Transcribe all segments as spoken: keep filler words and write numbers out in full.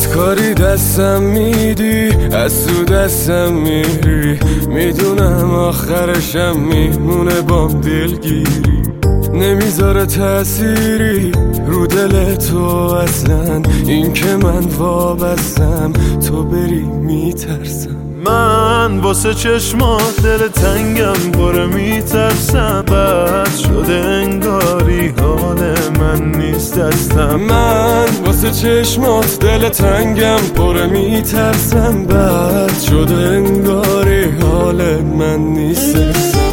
بدکاری دستم میدی، از تو دستم میری، میدونم آخرشم میمونه بام دلگیری. نمیذاره تأثیری رو دل تو اصلا، این که من وابستم تو بری میترسم. من واسه چشمات دل تنگم پره میترسم، بد شده انگاری حال من نیست دستم. من واسه چشمات دل تنگم پره میترسم، بد شده انگاری حال من نیست دستم.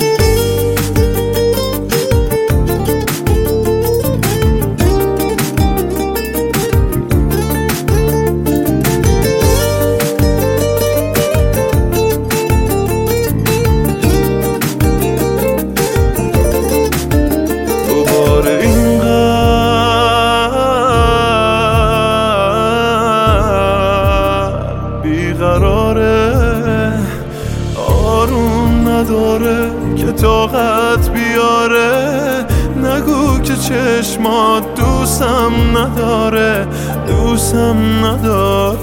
آروم نداره که طاقت بیاره، نگو که چشمات دوستم نداره، دوستم نداره.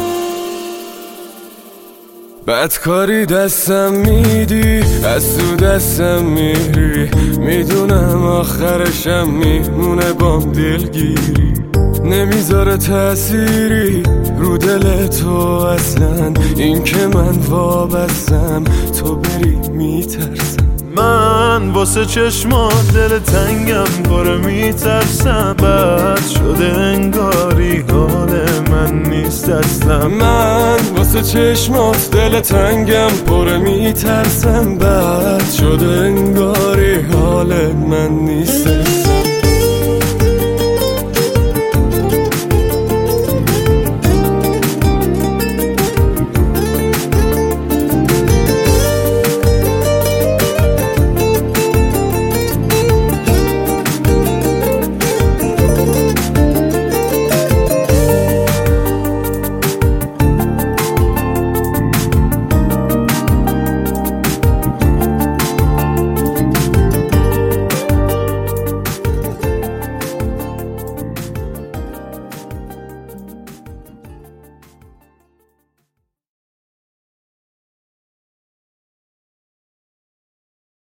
بدکاری دستم میدی، از تو دستم میری، میدونم آخرشم میمونه بام دلگیری. نمیذاره تأثیری رو دل تو اصلا، این که من وابستم تو بری میترسم. من واسه چشمات دل تنگم پره میترسم، بد شده انگاری حال من نیست دستم. من واسه چشمات دل تنگم پره میترسم، بد شده انگاری